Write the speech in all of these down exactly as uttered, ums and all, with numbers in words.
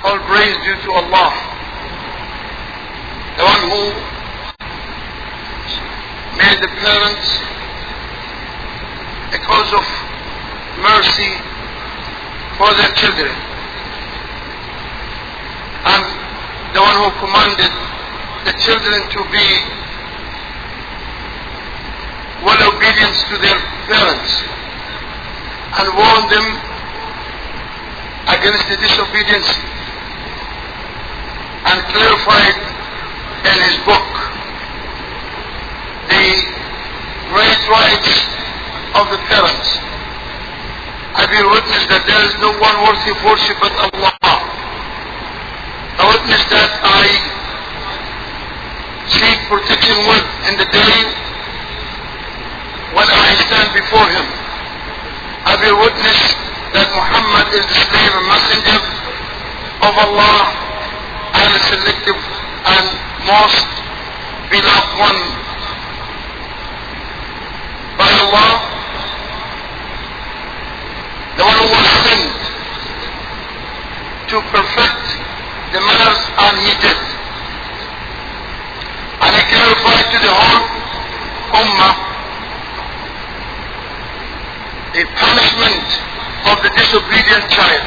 all praise due to Allah, the one who made the parents a cause of mercy for their children, and the one who commanded the children to be well obedient to their parents and warned them against the disobedience, and clarified in his book the great rights of the parents. I bear witness that there is no one worthy of worship but Allah. I witness that I seek protection with in the day when I stand before him. I bear witness that Muhammad is the slave and messenger of Allah and the selective and most beloved one by Allah, the one who was sent to perfect the manners, and he did. And he clarified to the whole Ummah the punishment of the disobedient child.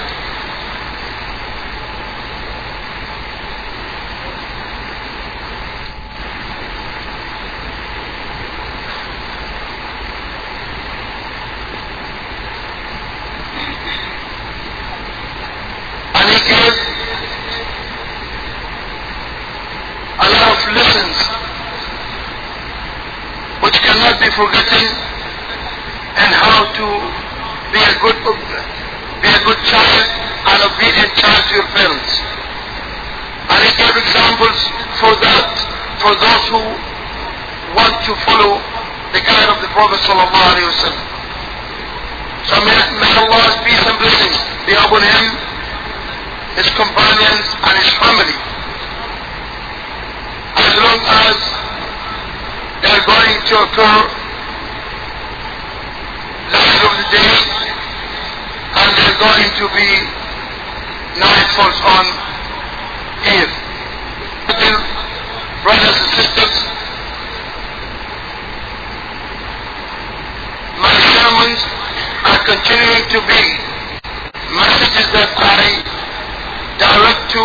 And he gave a lot of lessons which cannot be forgotten, and how to be a good be a good child and obedient child to your parents. And he gave examples for that, for those who want to follow the guide of the Prophet sallallahu alaihi wasallam. So may, may Allah's peace and blessings be upon him, his companions and his family, as long as they are going to occur light of the day, and they are going to be night falls on Eve. Brothers and sisters, my sermons are continuing to be messages that I direct to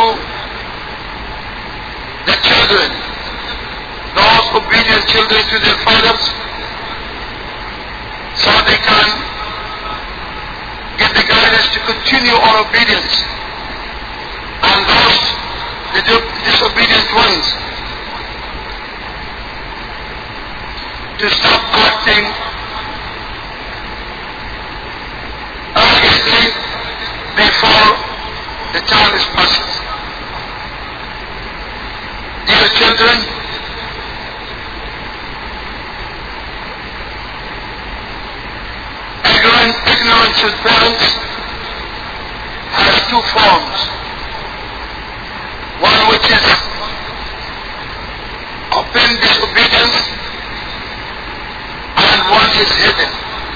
the children, those obedient children to their fathers, so they can get the guidance to continue on obedience, and those the disobedient ones to stop acting arrogantly before the time is past. Dear children, ignorance with parents has two forms. One which is open disobedience, and one is hidden.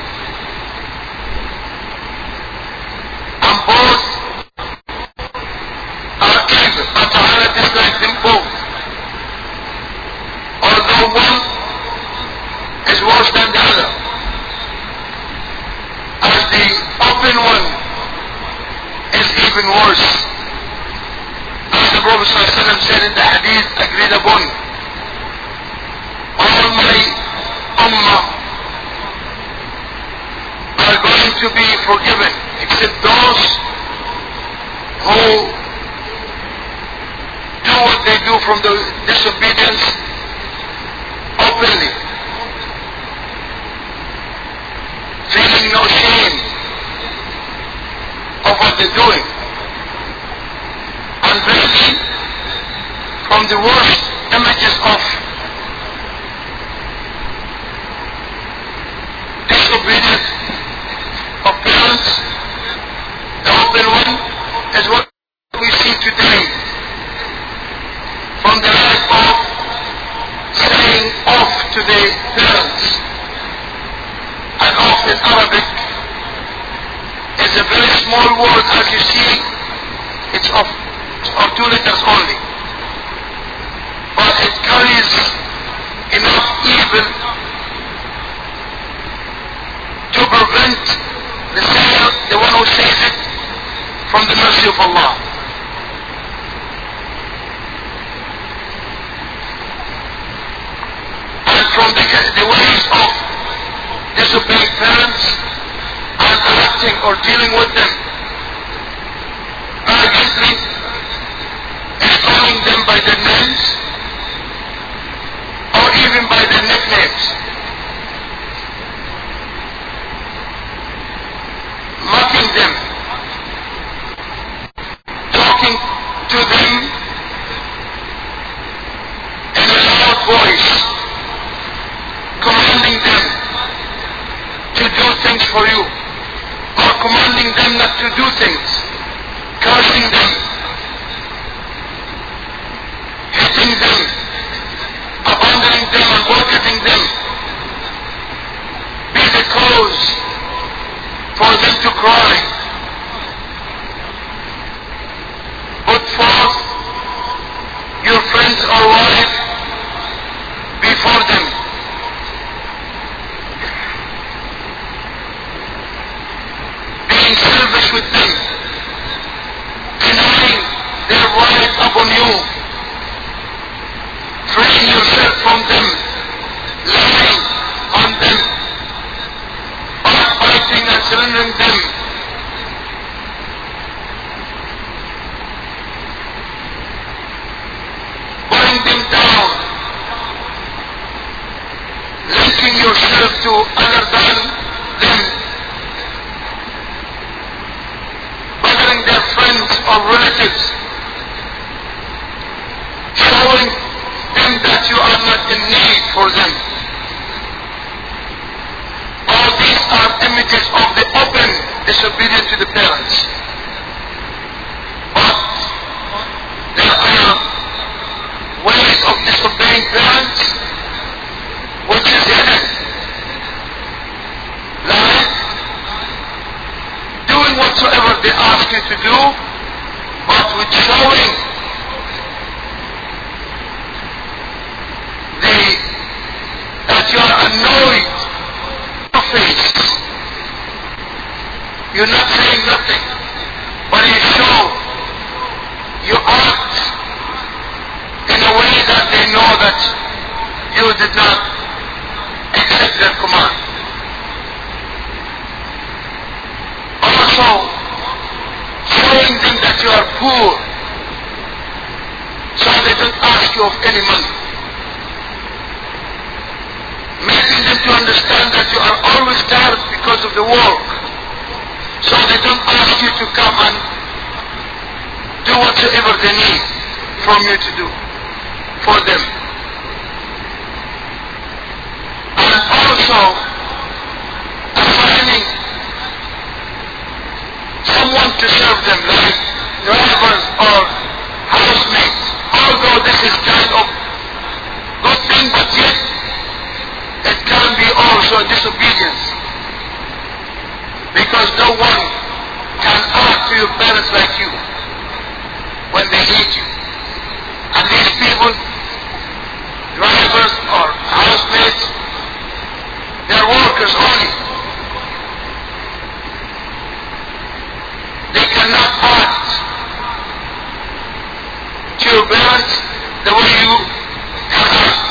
And both are evil, but Allah dislikes them both. Although one is worse than the other, as the open one is even worse. As the Prophet ﷺ said in the hadith agreed upon, all my ummah are going to be forgiven except those who do what they do from the disobedience openly, feeling no shame of what they're doing, and really from the worst images of disobedience of parents, the open one is what we see today, from the life of saying off to the parents. And off in Arabic is a very small word, as you see, it's of or two letters only. But it carries enough evil to prevent the sayer, the one who says it, from the mercy of Allah. And from the, the ways of disobeying parents and correcting or dealing with them arrogantly and calling them by their names or even by their nicknames, mocking them, talking to them in a loud voice, commanding them to do things for you, or commanding them not to do things, cursing them, hitting them, abandoning them and boycotting them, be the cause for them to cry. Put forth your friends or wife before them. Being selfish with them, denying their right upon you, freeing yourself from them, lying on them, backbiting and surrendering them, putting them down, linking yourself to other than them, bothering their friends or relatives, showing them that you are not in need for them. All these are images of the open disobedience to the parents. But there are ways of disobeying parents which is hidden. Like doing whatsoever they ask you to do, but with showing the that you are annoyed your face. You're not saying nothing, but you show, you act in a way that they know that you did not accept their command. Also, showing them that you are poor, so they don't ask you of any money. Making them to understand that you are always tired because of the work, so they don't ask you to come and do whatsoever they need from you to do for them. And also assigning someone to serve them, like drivers or housemates, although this is kind of good thing, but yet it can be also a disobedience, because no one can act to your parents like you when they need you. And these people, drivers or housemates, they're workers only. They cannot act to your parents the way you can act.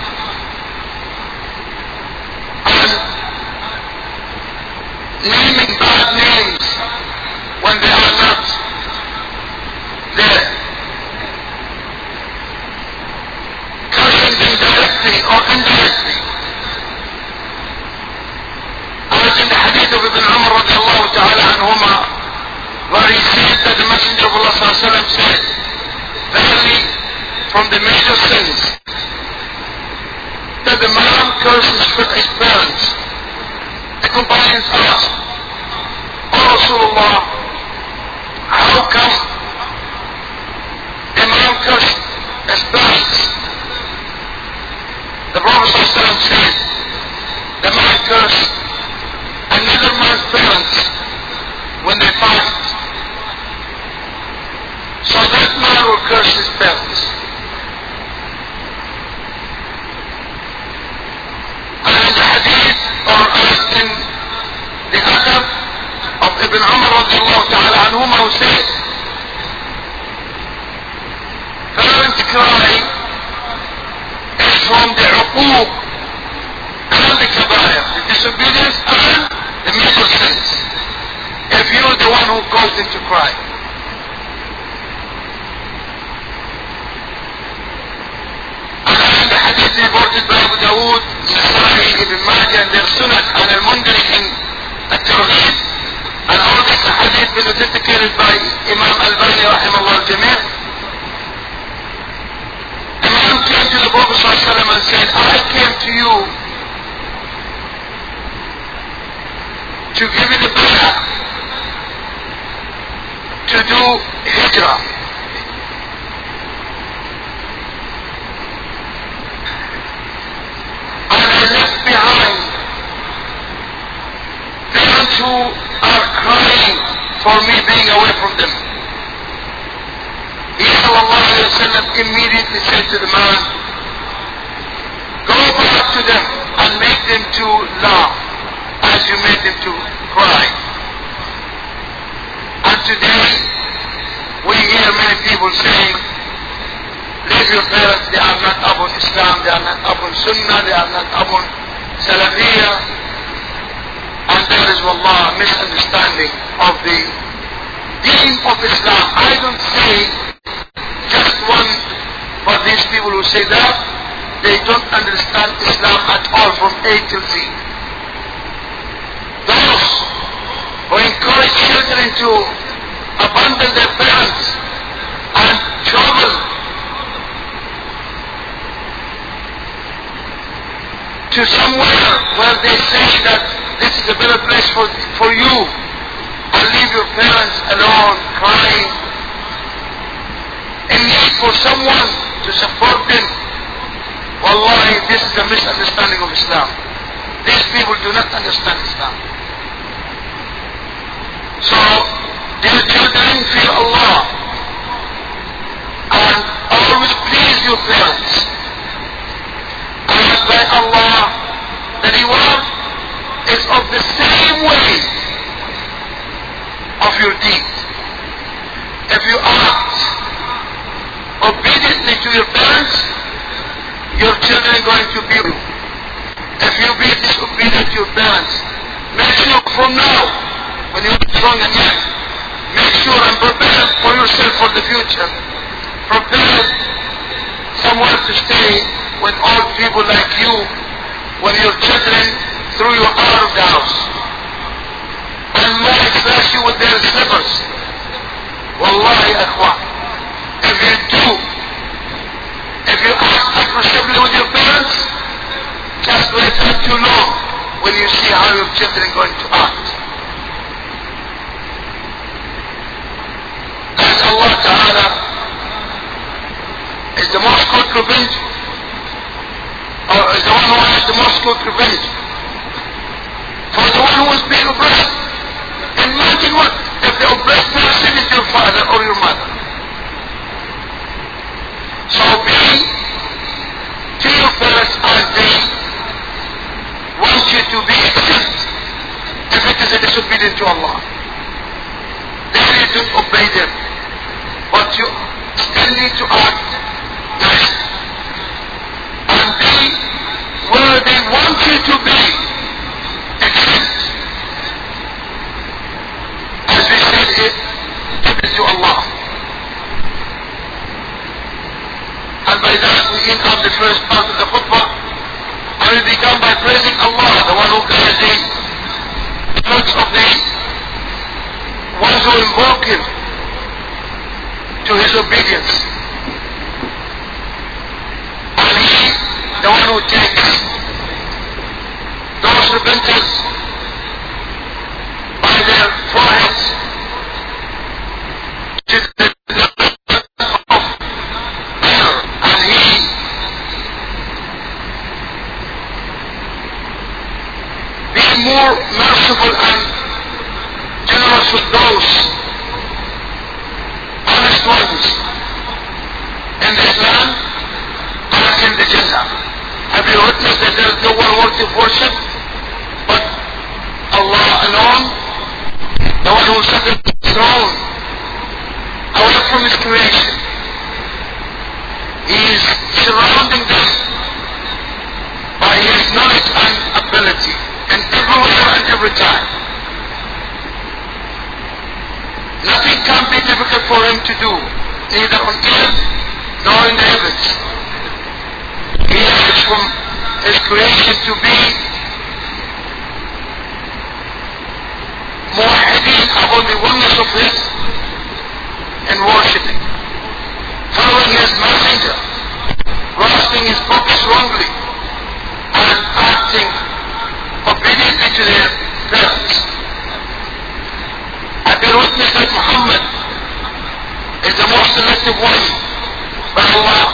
Naming bad names when they are not there. Cursing them directly or indirectly. As in the hadith of Ibn Umar radiallahu ta'ala anhuma, where he said that the Messenger of Allah sallallahu alayhi wa sallam said, verily from the major sins that the man curses his parents. The companions asked, "O Rasulullah, how come the man cursed his parents?" The Prophet ﷺ said, the man cursed another man's parents when they fast. So that man ibn Umar radiallahu ta'ala anhuma who said, parent crying is from the uquq and the kabair, the disobedience and the major sins. If you're the one who caused them to cry. And the hadith reported by Abu Dawood, Nasai, Ibn Majah and their Sunnah and Al-Mundari in At-Targhib, and all this hadith been authenticated by Imam Al-Bani rahimahullah al-Jamil. A man came to the Prophet sallallahu alaihi wasallam and said, I came to you to give you the bay'ah to do hijrah. And I left behind parents who are crying for me being away from them. He sallallahu alayhi wa sallam immediately said to the man, go back to them and make them to laugh as you made them to cry. And today we hear many people saying, leave your parents, they are not upon Islam, they are not upon Sunnah, they are not upon Salafiyah. And there is, wallah, a misunderstanding of the deen of Islam. I don't say just one, but these people who say that, they don't understand Islam at all from A till Z. Those who encourage children to abandon their parents and travel to somewhere where they say that this is a better place for, for you, and leave your parents alone, crying, in need for someone to support them. Wallahi, this is a misunderstanding of Islam. These people do not understand Islam. So, dear children, fear Allah and always please your parents. And by Allah, the reward is of the same weight of your deeds. If you act obediently to your parents, your children are going to be you. If you be disobedient to your parents, make sure from now, when you're strong and young, make sure and prepare for yourself for the future. Prepare somewhere to stay with old people like you when your children threw you out of the house and might flash you with their slippers. Wallahi, akhwan, if you do, if you act aggressively with your parents, just wait not too long when you see how your children are going to act. And Allah Ta'ala is the most good revenge, or is the one who has the most good revenge for the one who is being oppressed. Imagine what if the oppressed person is your father or your mother. So be to your parents as they want you to be, except if it is a disobedience to Allah. Then you don't obey them, but you still need to act nice and be where they want you to be, except, as we said, it is to Allah. And by that we end up the first part of the khutbah, and we begin by praising Allah, the one who guides the fruits of the ones who invoke Him to His obedience. And He, the one who takes those repenters by their foreheads to the of honor. And He being more merciful and generous with those honest ones in this land and in the Jannah. Have you witnessed that there is no one worthy of worship but Allah alone, the one who who suddenly is thrown away from his creation. He is surrounding them by his knowledge and ability, and everywhere and every time. Nothing can be difficult for him to do, neither on earth nor in the heavens. He has from his creation to be more heavy upon the oneness of his and worshiping, following his messenger, grasping his purpose wrongly, and acting obediently to their parents. I bear witness that Muhammad is the most selective one by Allah.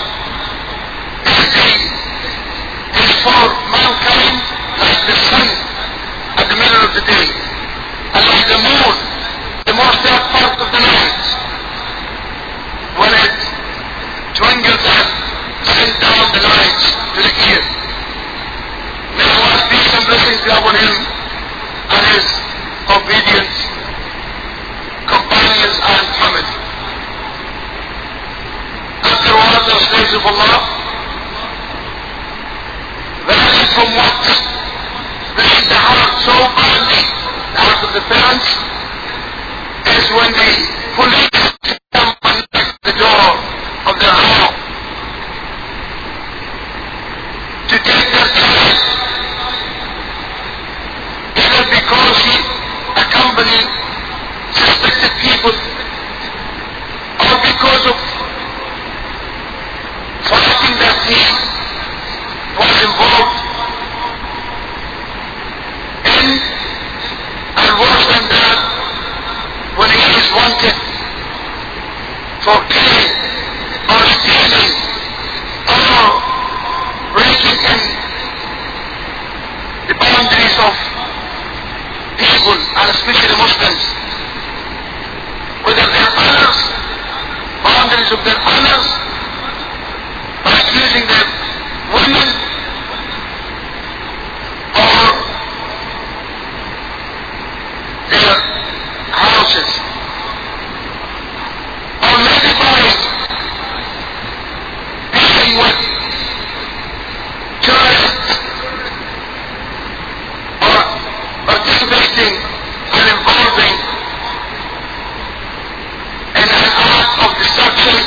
He is for mankind like the sun at the middle of the day, and like the moon, the most dark part of the night, when it twinkles and sends down the light to the ear. May Allah's peace and blessings be upon him and his obedient companions and family. After all of those slaves of Allah, vary from what breaks the heart so badly, the heart of the parents, is when the police come and knock the door of their home to take their child, either because he accompanied suspected people or because of fighting that he was involved in, and worse than that, when he is wanted for killing or stealing or breaking in the boundaries of people, and especially Muslims, whether their honors, boundaries of their honors, by accusing their women or their houses, or maybe by dealing with terrorists or participating and involving in an act of destruction.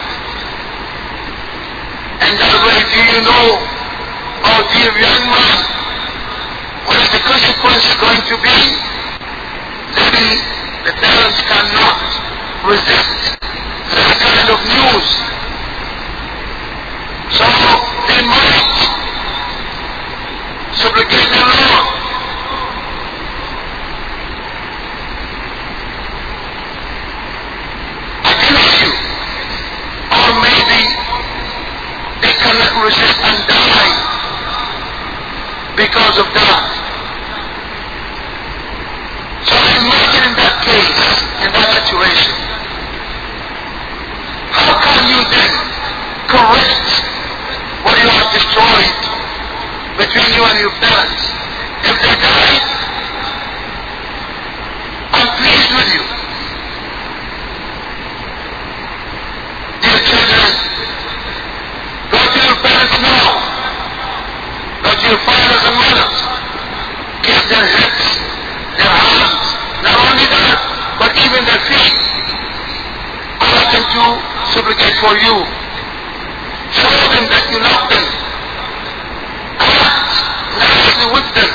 And that way, do you know, oh dear young man, what is the consequence going to be? Then the parents cannot resist that kind of news. So they might supplicate the Lord against you, or maybe they cannot resist and die because of that. So imagine in that case, in that situation, how can you then correct what you have destroyed between you and your parents? If they die, I'm pleased with you. Dear children, go to your parents now. Go to your fathers and mothers. Kiss their heads, their hands, not only that, but even their feet. Ask them to supplicate for you. Show them that you love them. Act nicely with them.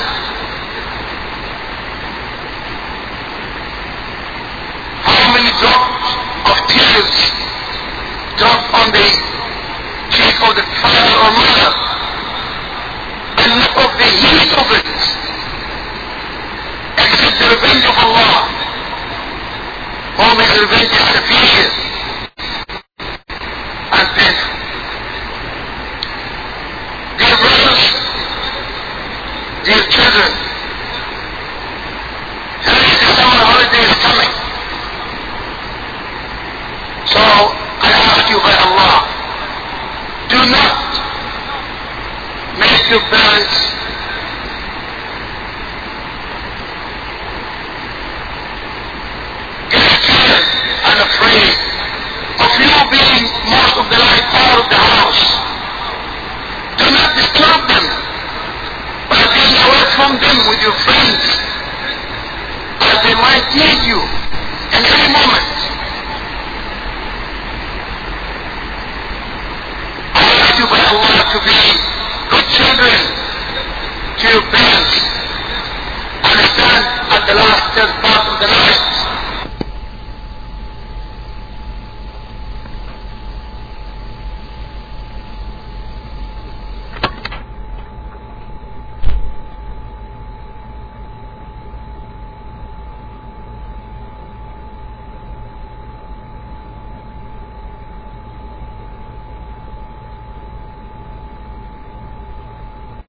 How many drops of tears drop on the cheek of the father or mother, and look of the heat of it, except the revenge of Allah. Home is revenge is the